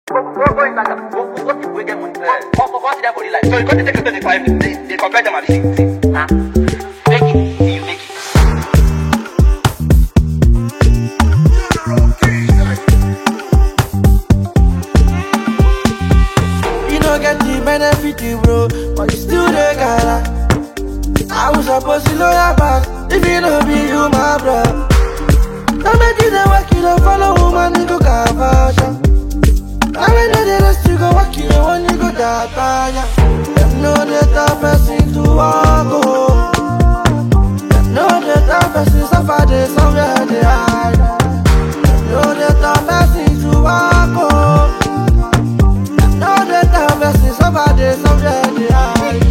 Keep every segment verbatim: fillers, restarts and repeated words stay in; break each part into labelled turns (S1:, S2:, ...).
S1: Go, go, go inside them. Go, go, go, go, get money. Go, go, go see them for real life. So you got to take the twenty-five, they, they compare them and see, see. Nah, make it, see you make it.
S2: You don't get the benefit, bro, but you still the guy. I was supposed to know your back, if you know be you, my bro. Don't make you the work, you don't follow woman, you go cover. I mean, the rest you go walk, you when you go that fire. Them know the tough person to walk, oh. Them know the tough person suffer, they somewhere they hide. Them know the tough person to walk, oh. Them know the tough person suffer, they somewhere they hide.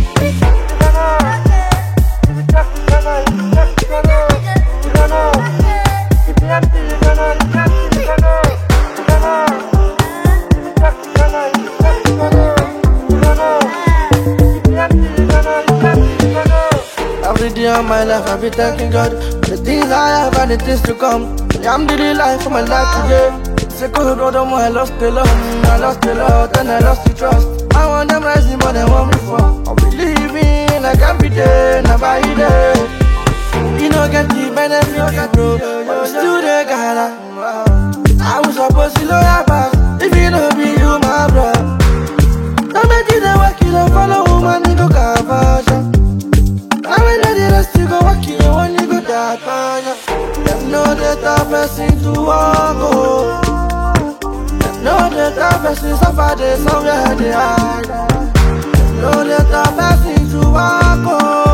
S2: Every day of my life I be thanking God for the things I have and the things to come. I'm the life for my life today. It's a cold road, I lost the love, I lost the lot and I lost the trust. I want them rising more than one before. I believe in like every day, never day. You know get the benefit, bro, but you still the guy. I was supposed to know your back, if you know be you, my bro. Don't make you the work, you don't follow woman, you go cover. I mean, the rest you go walk, you when you go that fire. Them know the tough person to walk, oh. Them know the tough person suffer, they somewhere they hide. Them know the tough person to walk, oh.